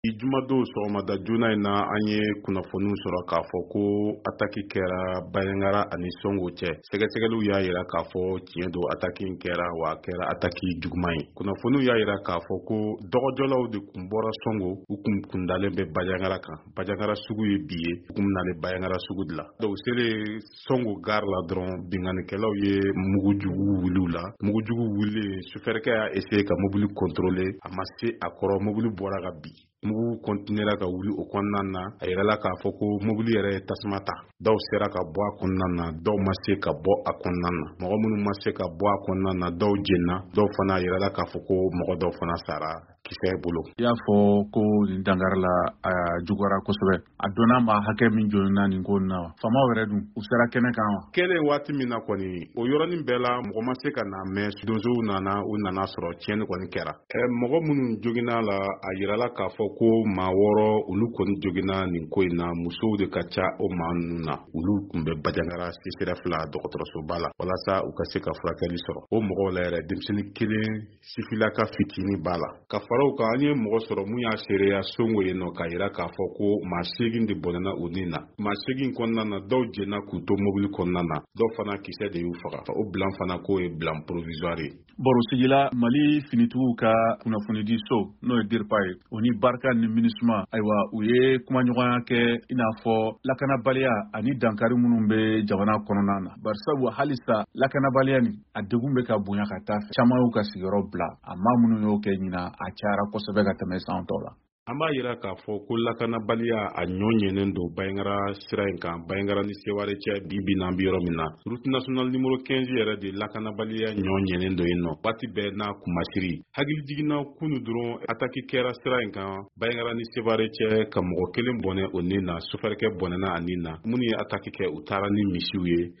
I jumadon sɔgɔmada joona in na an ye kunnafoniw sɔrɔ k'a fɔ ko ataki kɛra Bayangara ani Songo cɛ. Sɛgɛsɛgɛliw y'a yira k'a fɔ tiɲɛ don ataki in kɛra wa a kɛra ataki juguman ye. Kunnafoniw y'a yira k'a fɔ ko dɔgɔjɔlaw de kun bɔra Songo u kun kundalen bɛ Bayangara kan. Bayangara sugu ye bi ye u kun nalen Bayangara sugu de la. Donc selen Songo gare la dɔrɔn binganikɛlaw ye mugujugu wuli u la. Mugujugu wuli sufɛrikɛ y'a essayer ka mobili contrôler a ma se a kɔrɔ mobili bɔra ka bin. Mugu continuera ka wuli o kɔnɔna na a yirala k'a fɔ ko mobili yɛrɛ ye tasuma ta. Dɔw sera ka bɔ a kɔnɔna na dɔw ma se ka bɔ a kɔnɔna na. Mɔgɔ minnu ma se ka bɔ a kɔnɔna na dɔw jenna dɔw fana yirala k'a fɔ ko mɔgɔ dɔw fana sara kisɛ bolo. I y'a fɔ ko nin dankari la a juguyara kosɛbɛ. A donna ma hakɛ min jɔlenna nin ko na wa? Faamaw yɛrɛ dun u sera kɛnɛ kan wa? Kɛlen waati min na kɔni o yɔrɔnin bɛɛ la mɔgɔ ma se ka na mɛn donsow nana u nana sɔrɔ tiɲɛni kɔni kɛra. Mɔgɔ minnu joginna la a yirala k'a fɔ ko maa wɔɔrɔ olu kɔni joginna nin ko in na musow de ka ca o maa ninnu na olu tun bɛ Bajangara CSRF la dɔgɔtɔrɔsoba la walasa u ka se ka furakɛli sɔrɔ. O mɔgɔw la yɛrɛ denmisɛnnin kelen sifilaka fitinin b'a la. Ka faraw kan an ye mɔgɔ sɔrɔ mun y'a seereya Songo yen nɔ k'a yira k'a fɔ ko maa 8 de bɔnɛna o nin na. Maa 8 kɔnɔna na dɔw jenna k'u to mobili kɔnɔna na dɔw fana kisɛ de y'u faga. O bilan fana k'o ye bilan provisoire ye. Baro sigila Mali finitigiw ka kunnafonidi so n'o ye DIRPA ye o ni barika ni MINUSMA ayiwa u ye kumaɲɔgɔnya kɛ i n'a fɔ lakanabaliya ani dankari minnu bɛ jamana kɔnɔna na. Barisabu halisa lakanabaliya nin a degun bɛ ka bonya ka taa fɛ. Caman y'u ka sigiyɔrɔ bila a maa minnu y'o kɛ ɲina a cayara kosɛbɛ ka tɛmɛ san tɔw la. An b'a yira k'a fɔ ko lakanabaliya a ɲɔ ɲɛnen don Bayangara sira in kan Bayangara ni Seware cɛ bi n'an bɛ yɔrɔ min na. Route nationale numéro 15 yɛrɛ de lakanabaliya ɲɔ ɲɛnen don yen nɔ. Waati bɛɛ n'a kumasiri. Hakili jiginna kunu dɔrɔn ataki kɛra sira in kan Bayangara ni Seware cɛ ka mɔgɔ kelen bɔnɛ o nin na sufɛrikɛ bɔnɛna a nin na. Minnu ye ataki kɛ u taara ni misiw ye